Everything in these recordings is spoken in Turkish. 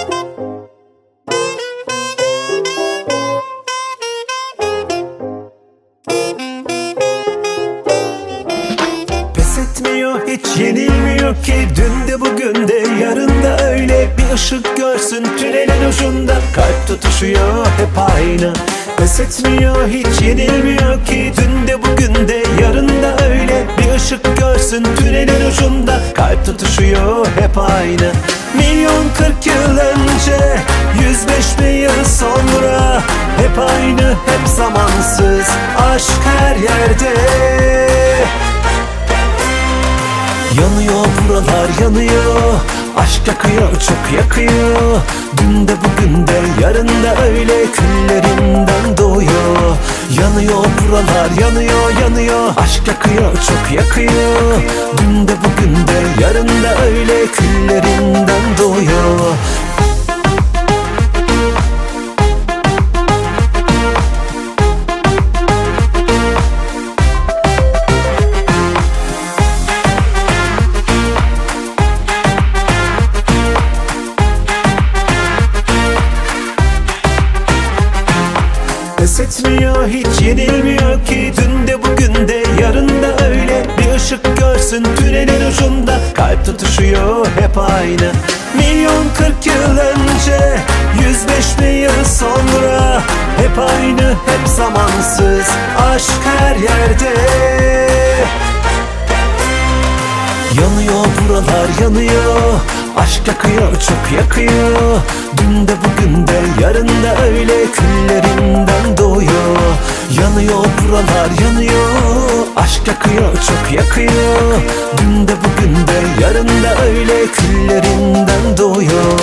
Pes etmiyor, hiç yenilmiyor ki. Dün de bugün de yarın da öyle. Bir ışık görsün tünelin ucunda. Kalp tutuşuyor hep aynı. Pes etmiyor, hiç yenilmiyor ki. Dün de bugün de yarın da öyle. Bir ışık görsün tünelin ucunda. Kalp tutuşuyor hep aynı. Milyon 40 yıl önce, 105 bin yıl sonra. Hep aynı, hep zamansız. Aşk her yerde. Yanıyor buralar, yanıyor. Aşk yakıyor, çok yakıyor. Dün de bugün de yarın da öyle. Küllerinden doğuyor. Yanıyor buralar, yanıyor, yanıyor. Aşk yakıyor, çok yakıyor. Dün de bugün de yarın da öyle. Küllerinden doğuyor. Pes etmiyor, hiç yenilmiyor ki. Dün de bugün de yarın da öyle. Bir ışık görsün tünelin ucunda. Kalp tutuşuyor hep aynı. Milyon 40 yıl önce, 105 bin yıl sonra. Hep aynı, hep zamansız. Aşk her yerde. Yanıyor buralar, yanıyor. Aşk yakıyor, çok yakıyor. Dün de bugün de yarın da öyle. Küllerinden doğuyor. Yanıyor buralar, yanıyor. Aşk yakıyor, çok yakıyor. Dün de bugün de yarın da öyle. Küllerinden doğuyor.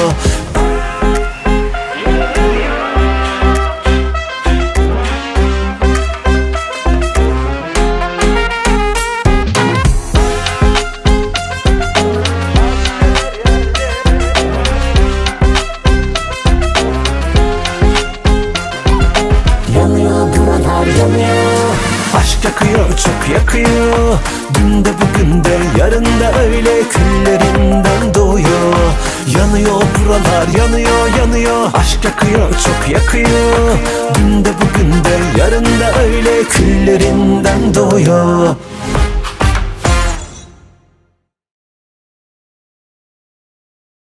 Aşk yakıyor, çok yakıyor. Dün de bugün de yarın da öyle. Küllerinden doğuyor. Yanıyor buralar, yanıyor, yanıyor. Aşk yakıyor, çok yakıyor. Dün de bugün de yarın da öyle. Küllerinden doğuyor.